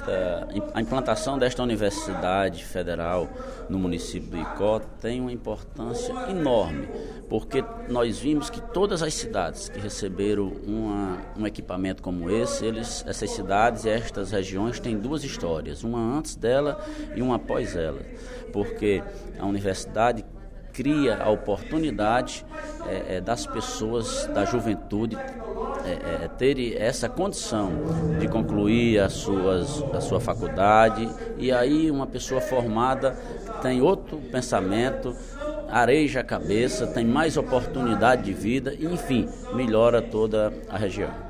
a implantação desta Universidade Federal no município do Icó tem uma importância enorme, porque nós vimos que todas as cidades que receberam um equipamento como esse, essas cidades e estas regiões têm duas histórias, uma antes dela e uma após ela, porque a universidade cria a oportunidade das pessoas, da juventude, ter essa condição de concluir a sua faculdade, e aí uma pessoa formada tem outro pensamento, areja a cabeça, tem mais oportunidade de vida e, enfim, melhora toda a região.